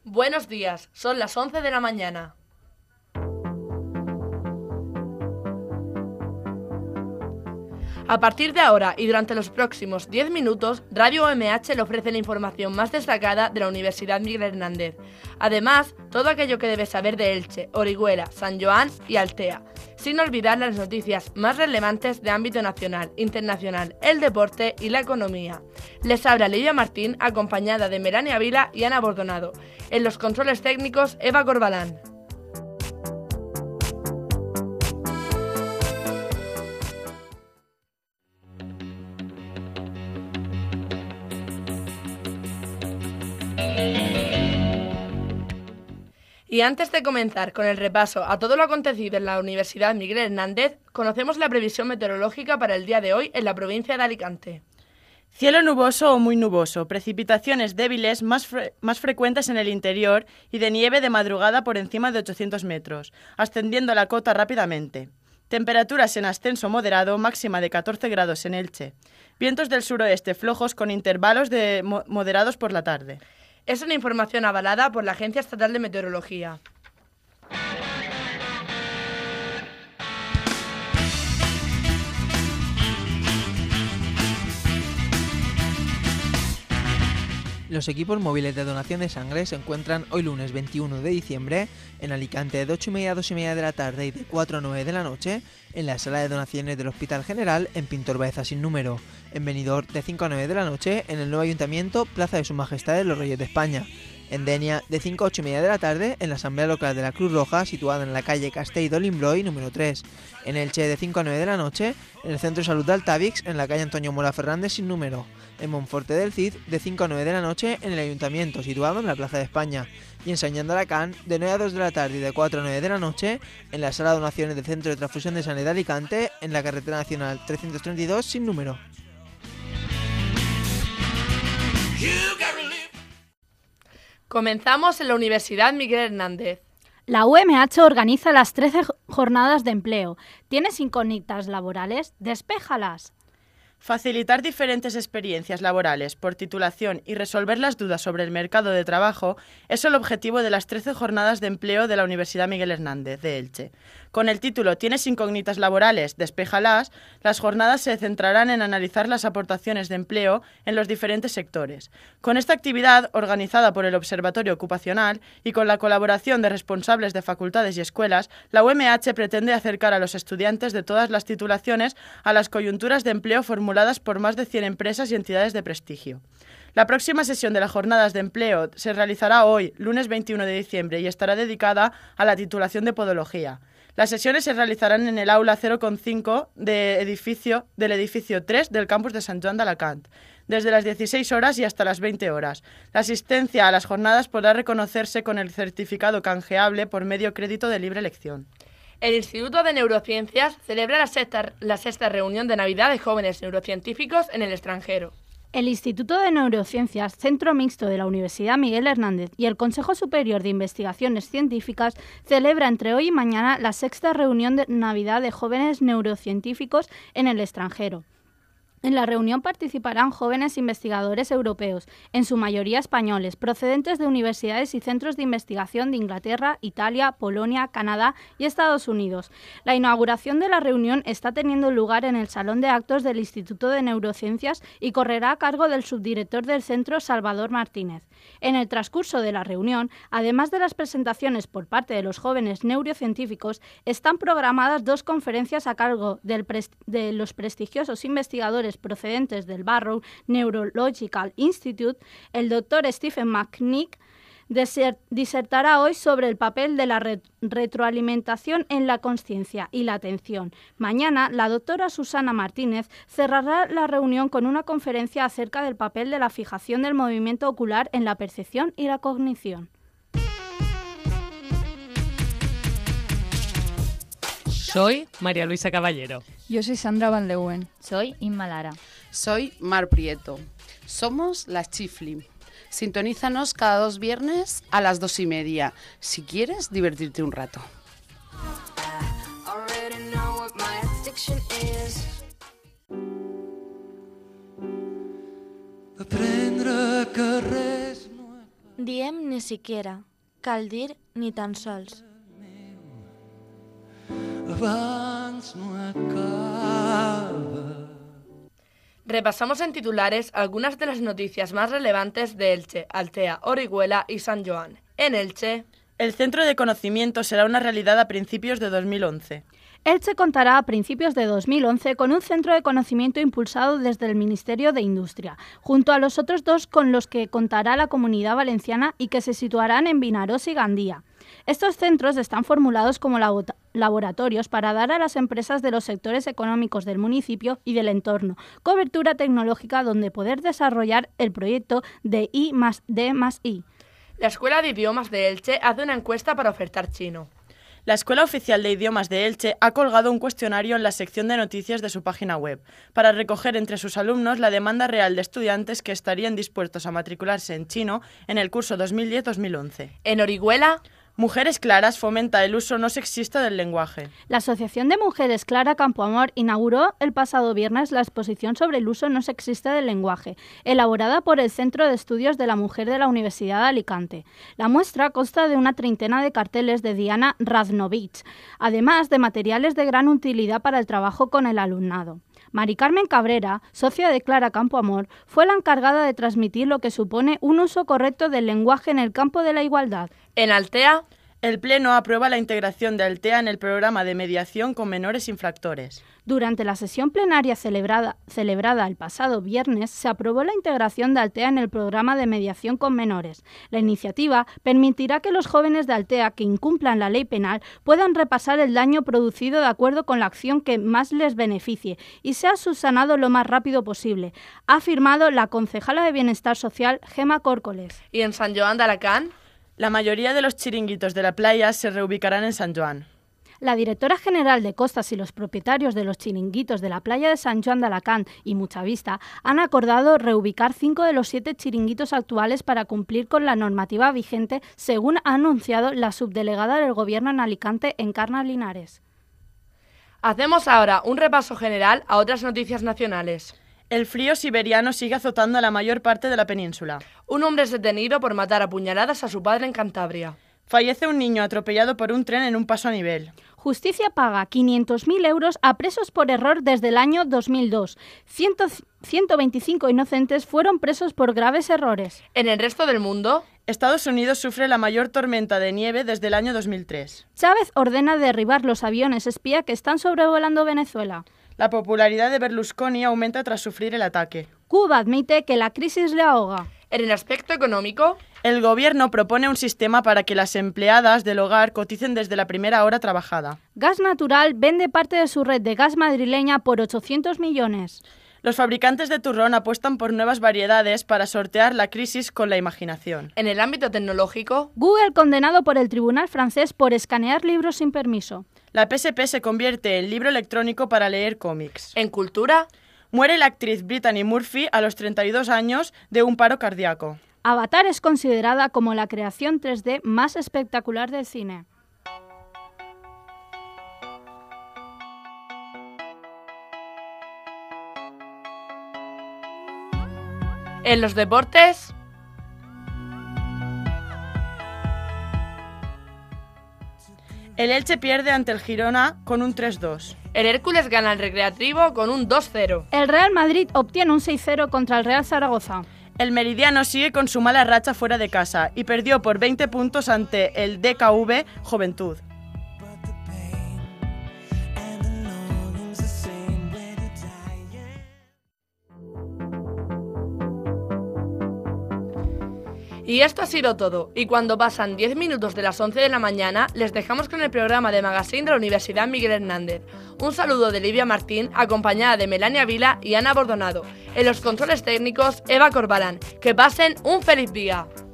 Buenos días, son las 11 de la mañana. A partir de ahora y durante los próximos 10 minutos, Radio OMH le ofrece la información más destacada de la Universidad Miguel Hernández. Además, todo aquello que debe saber de Elche, Orihuela, San Joan y Altea, sin olvidar las noticias más relevantes de ámbito nacional, internacional, el deporte y la economía. Les habla Lidia Martín, acompañada de Melania Vila y Ana Bordonado. En los controles técnicos, Eva Corbalán. Y antes de comenzar con el repaso a todo lo acontecido en la Universidad Miguel Hernández, conocemos la previsión meteorológica para el día de hoy en la provincia de Alicante. Cielo nuboso o muy nuboso, precipitaciones débiles más frecuentes en el interior y de nieve de madrugada por encima de 800 metros, ascendiendo la cota rápidamente. Temperaturas en ascenso moderado, máxima de 14 grados en Elche. Vientos del suroeste flojos con intervalos de moderados por la tarde. Es una información avalada por la Agencia Estatal de Meteorología. Los equipos móviles de donación de sangre se encuentran hoy lunes 21 de diciembre en Alicante de 8:30 a 2:30 de la tarde y de 4 a 9 de la noche en la sala de donaciones del Hospital General en Pintor Baeza sin número, en Benidorm de 5 a 9 de la noche en el nuevo Ayuntamiento Plaza de Sus Majestades los Reyes de España, en Denia de 5 a 8:30 de la tarde en la Asamblea Local de la Cruz Roja situada en la calle Castell d'Olimbroy número 3, en Elche de 5 a 9 de la noche en el Centro de Salud de Altavix en la calle Antonio Mola Fernández sin número, en Monforte del Cid de 5 a 9 de la noche en el Ayuntamiento situado en la Plaza de España y en Sant Joan d'Alacant de 9 a 2 de la tarde y de 4 a 9 de la noche en la sala de donaciones del Centro de Transfusión de Sangre de Alicante en la carretera nacional 332 sin número. Comenzamos en la Universidad Miguel Hernández. La UMH organiza las 13 jornadas de empleo. ¿Tienes incógnitas laborales? ¡Despéjalas! Facilitar diferentes experiencias laborales por titulación y resolver las dudas sobre el mercado de trabajo es el objetivo de las 13 jornadas de empleo de la Universidad Miguel Hernández de Elche. Con el título ¿Tienes incógnitas laborales? Despéjalas, las jornadas se centrarán en analizar las aportaciones de empleo en los diferentes sectores. Con esta actividad, organizada por el Observatorio Ocupacional y con la colaboración de responsables de facultades y escuelas, la UMH pretende acercar a los estudiantes de todas las titulaciones a las coyunturas de empleo formuladas por más de 100 empresas y entidades de prestigio. La próxima sesión de las jornadas de empleo se realizará hoy, lunes 21 de diciembre, y estará dedicada a la titulación de Podología. Las sesiones se realizarán en el aula 0,5 del edificio 3 del campus de Sant Joan d'Alacant, desde las 16 horas y hasta las 20 horas. La asistencia a las jornadas podrá reconocerse con el certificado canjeable por medio crédito de libre elección. El Instituto de Neurociencias celebra la sexta reunión de Navidad de jóvenes neurocientíficos en el extranjero. El Instituto de Neurociencias, centro mixto de la Universidad Miguel Hernández y el Consejo Superior de Investigaciones Científicas celebra entre hoy y mañana la sexta reunión de Navidad de jóvenes neurocientíficos en el extranjero. En la reunión participarán jóvenes investigadores europeos, en su mayoría españoles, procedentes de universidades y centros de investigación de Inglaterra, Italia, Polonia, Canadá y Estados Unidos. La inauguración de la reunión está teniendo lugar en el Salón de Actos del Instituto de Neurociencias y correrá a cargo del subdirector del centro, Salvador Martínez. En el transcurso de la reunión, además de las presentaciones por parte de los jóvenes neurocientíficos, están programadas 2 conferencias a cargo de los prestigiosos investigadores procedentes del Barrow Neurological Institute. El doctor Stephen McNick disertará hoy sobre el papel de la retroalimentación en la consciencia y la atención. Mañana, la doctora Susana Martínez cerrará la reunión con una conferencia acerca del papel de la fijación del movimiento ocular en la percepción y la cognición. Soy María Luisa Caballero. Yo soy Sandra Van Leeuwen. Soy Inma Lara. Soy Mar Prieto. Somos las Chifli. Sintonízanos cada 2 viernes a las 2:30, si quieres divertirte un rato. Diem ni siquiera, cal dir ni tan sols. Abans no acaba. Repasamos en titulares algunas de las noticias más relevantes de Elche, Altea, Orihuela y San Joan. En Elche, el Centro de Conocimiento será una realidad a principios de 2011. Elche contará a principios de 2011 con un centro de conocimiento impulsado desde el Ministerio de Industria, junto a los otros dos con los que contará la Comunidad Valenciana y que se situarán en Vinaròs y Gandía. Estos centros están formulados como laboratorios para dar a las empresas de los sectores económicos del municipio y del entorno cobertura tecnológica donde poder desarrollar el proyecto de I+D+I. La Escuela de Idiomas de Elche hace una encuesta para ofertar chino. La Escuela Oficial de Idiomas de Elche ha colgado un cuestionario en la sección de noticias de su página web para recoger entre sus alumnos la demanda real de estudiantes que estarían dispuestos a matricularse en chino en el curso 2010-2011. En Orihuela, Mujeres Claras fomenta el uso no sexista del lenguaje. La Asociación de Mujeres Clara Campoamor inauguró el pasado viernes la exposición sobre el uso no sexista del lenguaje, elaborada por el Centro de Estudios de la Mujer de la Universidad de Alicante. La muestra consta de una treintena de carteles de Diana Radnovich, además de materiales de gran utilidad para el trabajo con el alumnado. Mari Carmen Cabrera, socia de Clara Campoamor, fue la encargada de transmitir lo que supone un uso correcto del lenguaje en el campo de la igualdad. En Altea, el Pleno aprueba la integración de Altea en el programa de mediación con menores infractores. Durante la sesión plenaria celebrada el pasado viernes, se aprobó la integración de Altea en el programa de mediación con menores. La iniciativa permitirá que los jóvenes de Altea que incumplan la ley penal puedan repasar el daño producido de acuerdo con la acción que más les beneficie y sea subsanado lo más rápido posible, ha afirmado la concejala de Bienestar Social, Gemma Córcoles. ¿Y en San Joan de Alacant? La mayoría de los chiringuitos de la playa se reubicarán en San Joan. La directora general de Costas y los propietarios de los chiringuitos de la playa de San Joan de Alacant y Muchavista han acordado reubicar 5 de los 7 chiringuitos actuales para cumplir con la normativa vigente, según ha anunciado la subdelegada del Gobierno en Alicante, Encarna Linares. Hacemos ahora un repaso general a otras noticias nacionales. El frío siberiano sigue azotando a la mayor parte de la península. Un hombre es detenido por matar a puñaladas a su padre en Cantabria. Fallece un niño atropellado por un tren en un paso a nivel. Justicia paga 500.000 euros a presos por error desde el año 2002. 125 inocentes fueron presos por graves errores. En el resto del mundo, Estados Unidos sufre la mayor tormenta de nieve desde el año 2003. Chávez ordena derribar los aviones espía que están sobrevolando Venezuela. La popularidad de Berlusconi aumenta tras sufrir el ataque. Cuba admite que la crisis le ahoga. En el aspecto económico, el gobierno propone un sistema para que las empleadas del hogar coticen desde la primera hora trabajada. Gas Natural vende parte de su red de gas madrileña por 800 millones. Los fabricantes de turrón apuestan por nuevas variedades para sortear la crisis con la imaginación. En el ámbito tecnológico, Google condenado por el tribunal francés por escanear libros sin permiso. La PSP se convierte en libro electrónico para leer cómics. En cultura, muere la actriz Brittany Murphy a los 32 años de un paro cardíaco. Avatar es considerada como la creación 3D más espectacular del cine. En los deportes, el Elche pierde ante el Girona con un 3-2. El Hércules gana al Recreativo con un 2-0. El Real Madrid obtiene un 6-0 contra el Real Zaragoza. El Meridiano sigue con su mala racha fuera de casa y perdió por 20 puntos ante el DKV Juventud. Y esto ha sido todo, y cuando pasan 10 minutos de las 11 de la mañana, les dejamos con el programa de Magazine de la Universidad Miguel Hernández. Un saludo de Livia Martín, acompañada de Melania Vila y Ana Bordonado. En los controles técnicos, Eva Corbalán. Que pasen un feliz día.